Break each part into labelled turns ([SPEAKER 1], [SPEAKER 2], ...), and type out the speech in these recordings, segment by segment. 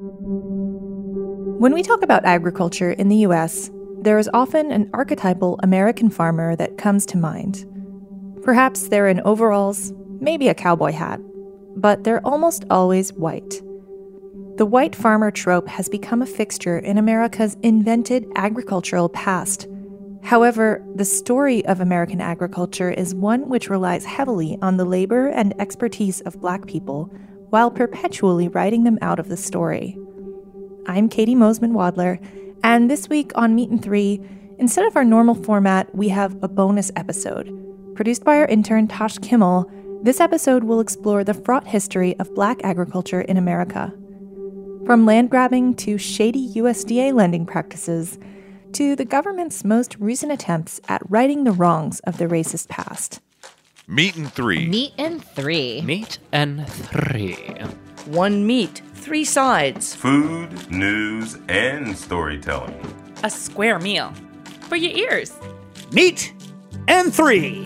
[SPEAKER 1] When we talk about agriculture in the U.S., there is often an archetypal American farmer that comes to mind. Perhaps they're in overalls, maybe a cowboy hat, but they're almost always white. The white farmer trope has become a fixture in America's invented agricultural past. However, the story of American agriculture is one which relies heavily on the labor and expertise of Black people while perpetually writing them out of the story. I'm Katie Mosman-Wadler, and this week on Meat and Three, instead of our normal format, we have a bonus episode. Produced by our intern Tosh Kimmel, this episode will explore the fraught history of Black agriculture in America. From land grabbing to shady USDA lending practices, to the government's most recent attempts at righting the wrongs of the racist past.
[SPEAKER 2] Meat and Three.
[SPEAKER 3] Meat and Three.
[SPEAKER 4] Meat and Three.
[SPEAKER 5] One meat, three sides.
[SPEAKER 6] Food, news, and storytelling.
[SPEAKER 7] A square meal for your ears.
[SPEAKER 8] Meat and Three.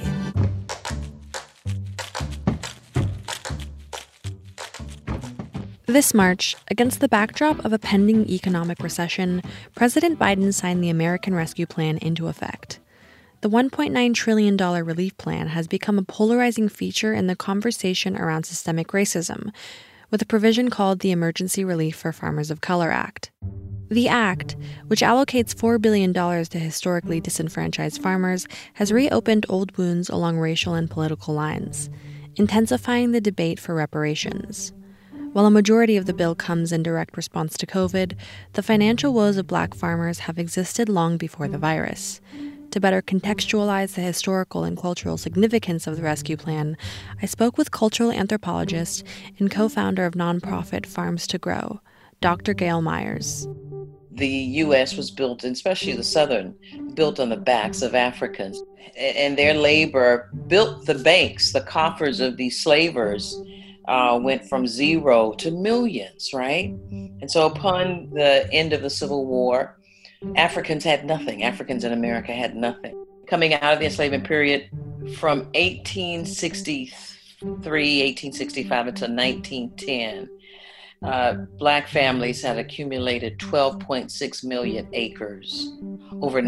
[SPEAKER 9] This March, against the backdrop of a pending economic recession, President Biden signed the American Rescue Plan into effect. The $1.9 trillion relief plan has become a polarizing feature in the conversation around systemic racism, with a provision called the Emergency Relief for Farmers of Color Act. The act, which allocates $4 billion to historically disenfranchised farmers, has reopened old wounds along racial and political lines, intensifying the debate for reparations. While a majority of the bill comes in direct response to COVID, the financial woes of Black farmers have existed long before the virus. To better contextualize the historical and cultural significance of the rescue plan, I spoke with cultural anthropologist and co-founder of nonprofit Farms to Grow, Dr. Gail Myers.
[SPEAKER 5] The U.S. was built, especially the Southern, built on the backs of Africans. And their labor built the banks, the coffers of these slavers. Went from zero to millions, right? And so upon the end of the Civil War, Africans had nothing. Africans in America had nothing. Coming out of the enslavement period from 1863, 1865 until 1910, Black families had accumulated 12.6 million acres. Over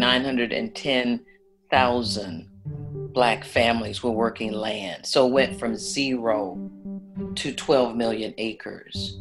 [SPEAKER 5] 910,000 Black families were working land. So it went from zero to 12 million acres.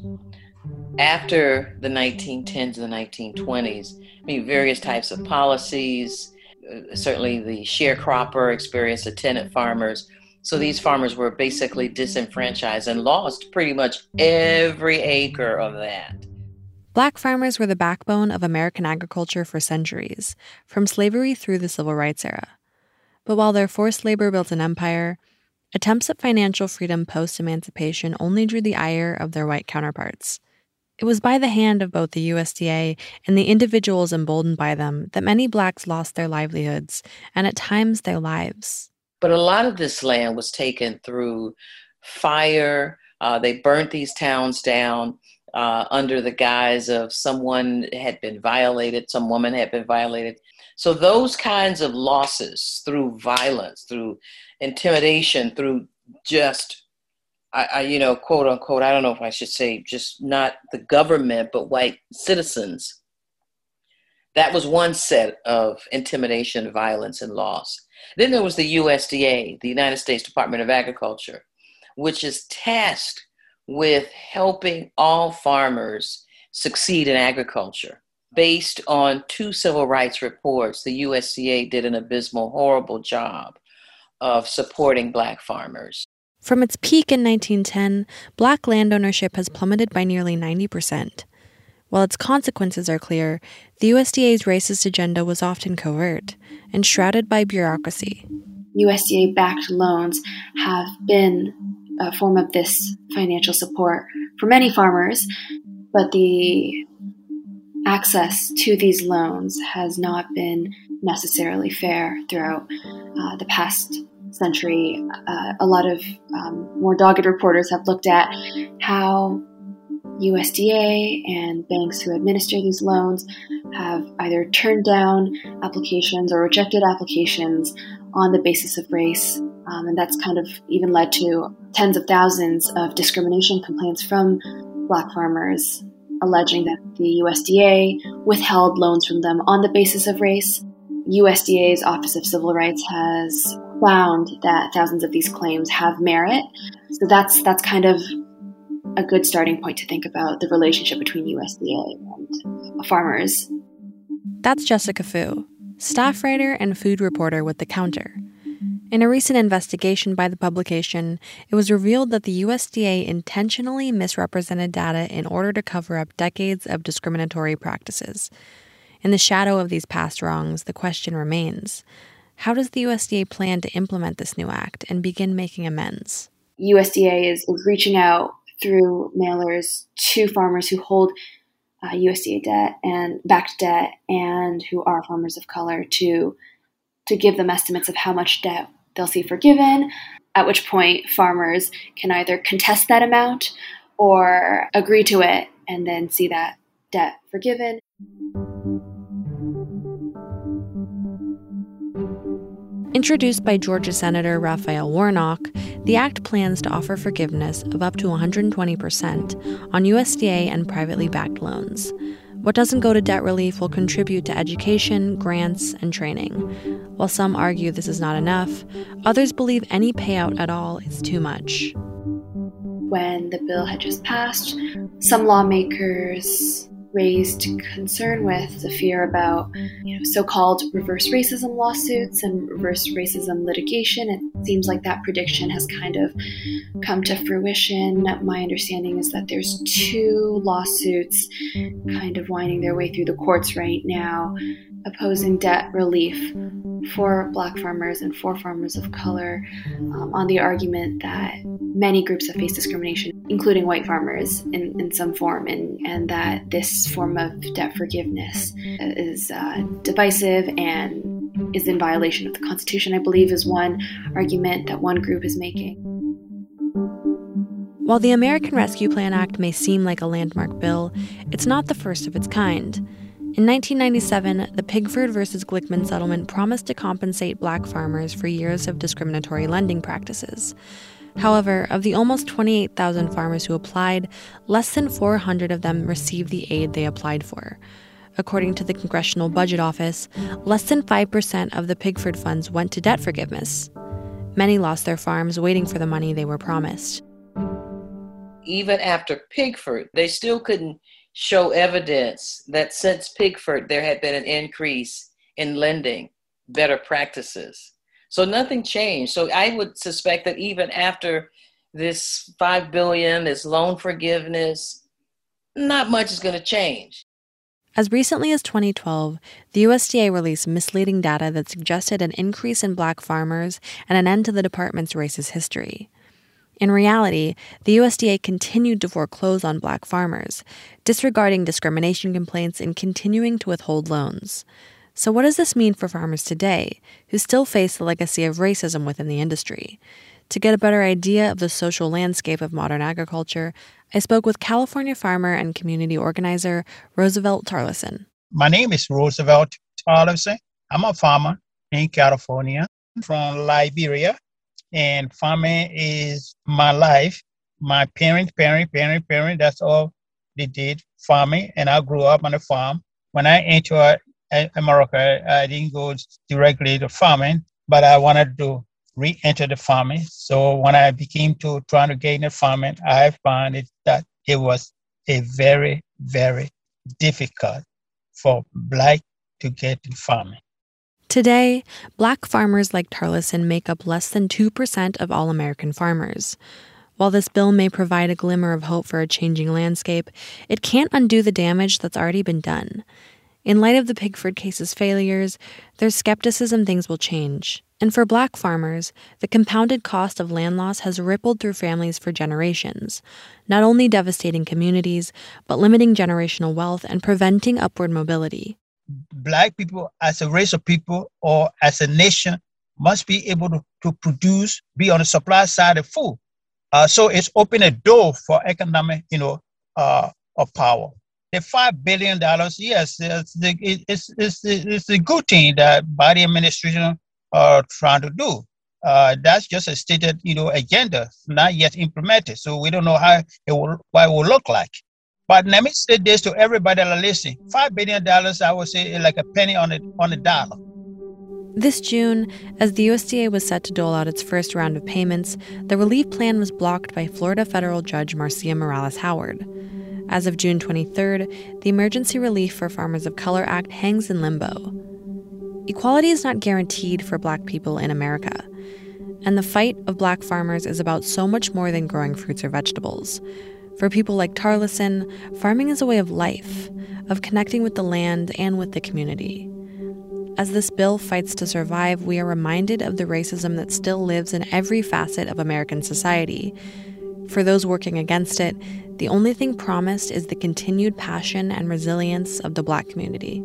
[SPEAKER 5] After the 1910s and the 1920s, various types of policies, certainly the sharecropper experience, the tenant farmers. So these farmers were basically disenfranchised and lost pretty much every acre of that.
[SPEAKER 9] Black farmers were the backbone of American agriculture for centuries, from slavery through the Civil Rights era. But while their forced labor built an empire, attempts at financial freedom post-emancipation only drew the ire of their white counterparts. It was by the hand of both the USDA and the individuals emboldened by them that many Blacks lost their livelihoods, and at times their lives.
[SPEAKER 5] But a lot of this land was taken through fire. They burnt these towns down under the guise of someone had been violated, some woman had been violated. So those kinds of losses through violence, through intimidation, through just, quote unquote, I don't know if I should say just not the government, but white citizens. That was one set of intimidation, violence, and loss. Then there was the USDA, the United States Department of Agriculture, which is tasked with helping all farmers succeed in agriculture. Based on 2 civil rights reports, the USDA did an abysmal, horrible job of supporting Black farmers.
[SPEAKER 9] From its peak in 1910, Black land ownership has plummeted by nearly 90%. While its consequences are clear, the USDA's racist agenda was often covert and shrouded by bureaucracy.
[SPEAKER 10] USDA-backed loans have been a form of this financial support for many farmers, but the access to these loans has not been necessarily fair throughout the past century. A lot of more dogged reporters have looked at how USDA and banks who administer these loans have either turned down applications or rejected applications on the basis of race. And that's kind of even led to tens of thousands of discrimination complaints from Black farmers alleging that the USDA withheld loans from them on the basis of race. USDA's Office of Civil Rights has found that thousands of these claims have merit. So that's kind of a good starting point to think about the relationship between USDA and farmers.
[SPEAKER 9] That's Jessica Fu, staff writer and food reporter with The Counter. In a recent investigation by the publication, it was revealed that the USDA intentionally misrepresented data in order to cover up decades of discriminatory practices. In the shadow of these past wrongs, the question remains, how does the USDA plan to implement this new act and begin making amends?
[SPEAKER 10] USDA is reaching out through mailers to farmers who hold USDA debt and backed debt and who are farmers of color to give them estimates of how much debt they'll see forgiven, at which point farmers can either contest that amount or agree to it and then see that debt forgiven.
[SPEAKER 9] Introduced by Georgia Senator Raphael Warnock, the act plans to offer forgiveness of up to 120% on USDA and privately backed loans. What doesn't go to debt relief will contribute to education, grants, and training. While some argue this is not enough, others believe any payout at all is too much.
[SPEAKER 10] When the bill had just passed, some lawmakers raised concern with the fear about so-called reverse racism lawsuits and reverse racism litigation. It seems like that prediction has kind of come to fruition. My understanding is that there's 2 lawsuits kind of winding their way through the courts right now opposing debt relief for Black farmers and for farmers of color on the argument that many groups have faced discrimination, including white farmers in some form, and that this form of debt forgiveness is divisive and is in violation of the Constitution, I believe, is one argument that one group is making.
[SPEAKER 9] While the American Rescue Plan Act may seem like a landmark bill, it's not the first of its kind. In 1997, the Pigford v. Glickman settlement promised to compensate Black farmers for years of discriminatory lending practices. However, of the almost 28,000 farmers who applied, less than 400 of them received the aid they applied for. According to the Congressional Budget Office, less than 5% of the Pigford funds went to debt forgiveness. Many lost their farms waiting for the money they were promised.
[SPEAKER 5] Even after Pigford, they still couldn't show evidence that since Pigford, there had been an increase in lending, better practices. So nothing changed. So I would suspect that even after this $5 billion, this loan forgiveness, not much is going to change.
[SPEAKER 9] As recently as 2012, the USDA released misleading data that suggested an increase in Black farmers and an end to the department's racist history. In reality, the USDA continued to foreclose on Black farmers, disregarding discrimination complaints and continuing to withhold loans. So what does this mean for farmers today, who still face the legacy of racism within the industry? To get a better idea of the social landscape of modern agriculture, I spoke with California farmer and community organizer Roosevelt Tarleson.
[SPEAKER 3] My name is Roosevelt Tarleson. I'm a farmer in California from Liberia. And farming is my life. My parent, that's all they did, farming. And I grew up on a farm. When I entered America, I didn't go directly to farming, but I wanted to re-enter the farming. So when I became to trying to get into farming, I found that it was a very, very difficult for Black to get in farming.
[SPEAKER 9] Today, Black farmers like Tarleson make up less than 2% of all American farmers. While this bill may provide a glimmer of hope for a changing landscape, it can't undo the damage that's already been done. In light of the Pigford case's failures, there's skepticism things will change. And for Black farmers, the compounded cost of land loss has rippled through families for generations, not only devastating communities, but limiting generational wealth and preventing upward mobility.
[SPEAKER 3] Black people as a race of people or as a nation must be able to produce, be on the supply side of food. So it's opened a door for economic, of power. The $5 billion, yes, it's a good thing that Biden administration are trying to do. That's just a stated, agenda, not yet implemented. So we don't know what it will look like. But let me say this to everybody that are listening. $5 billion, I would say, is like a penny on the dollar.
[SPEAKER 9] This June, as the USDA was set to dole out its first round of payments, the relief plan was blocked by Florida federal judge Marcia Morales Howard. As of June 23rd, the Emergency Relief for Farmers of Color Act hangs in limbo. Equality is not guaranteed for Black people in America. And the fight of Black farmers is about so much more than growing fruits or vegetables. For people like Tarleson, farming is a way of life, of connecting with the land and with the community. As this bill fights to survive, we are reminded of the racism that still lives in every facet of American society. For those working against it, the only thing promised is the continued passion and resilience of the Black community.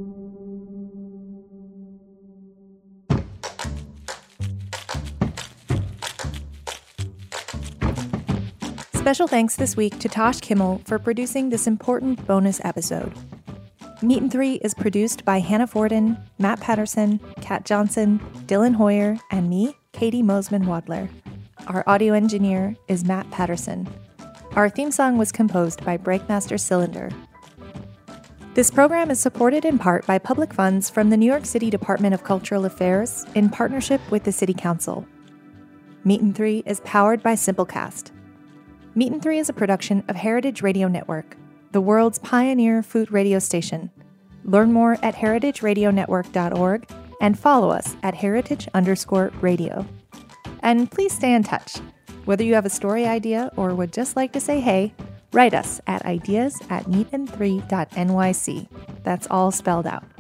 [SPEAKER 1] Special thanks this week to Tosh Kimmel for producing this important bonus episode. Meat and Three is produced by Hannah Forden, Matt Patterson, Kat Johnson, Dylan Hoyer, and me, Katie Mosman-Wadler. Our audio engineer is Matt Patterson. Our theme song was composed by Breakmaster Cylinder. This program is supported in part by public funds from the New York City Department of Cultural Affairs in partnership with the City Council. Meat and Three is powered by Simplecast. Meat and Three is a production of Heritage Radio Network, the world's pioneer food radio station. Learn more at heritageradionetwork.org and follow us at heritage_radio. And please stay in touch. Whether you have a story idea or would just like to say hey, write us at ideas@meatand3.nyc. That's all spelled out.